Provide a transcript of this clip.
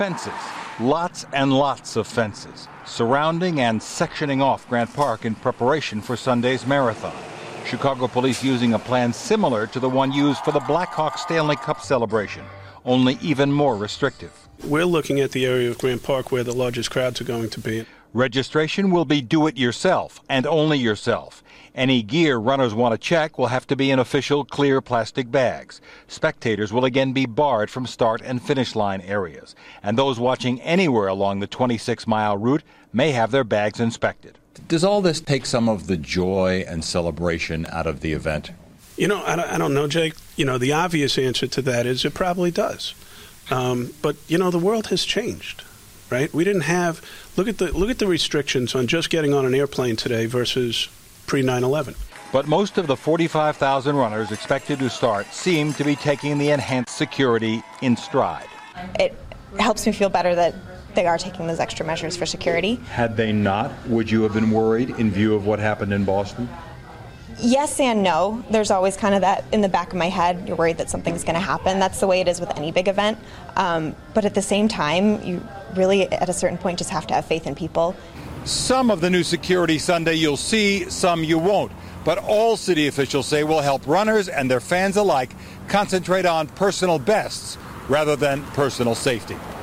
Fences, lots and lots of fences, surrounding and sectioning off Grant Park in preparation for Sunday's marathon. Chicago police using a plan similar to the one used for the Blackhawks Stanley Cup celebration, only even more restrictive. We're looking at the area of Grant Park where the largest crowds are going to be. Registration will be do-it-yourself and only yourself. Any gear runners want to check will have to be in official clear plastic bags. Spectators will again be barred from start and finish line areas. And those watching anywhere along the 26-mile route may have their bags inspected. Does all this take some of the joy and celebration out of the event? I don't know, Jake. The obvious answer to that is it probably does. But the world has changed, right? We didn't have look at the restrictions on just getting on an airplane today versus pre-9/11. But most of the 45,000 runners expected to start seem to be taking the enhanced security in stride. It helps me feel better that they are taking those extra measures for security. Had they not, would you have been worried in view of what happened in Boston? Yes and no. There's always kind of that in the back of my head. You're worried that something's going to happen. That's the way it is with any big event. But at the same time, you really, at a certain point, just have to have faith in people. Some of the new security Sunday you'll see, some you won't. But all city officials say will help runners and their fans alike concentrate on personal bests rather than personal safety.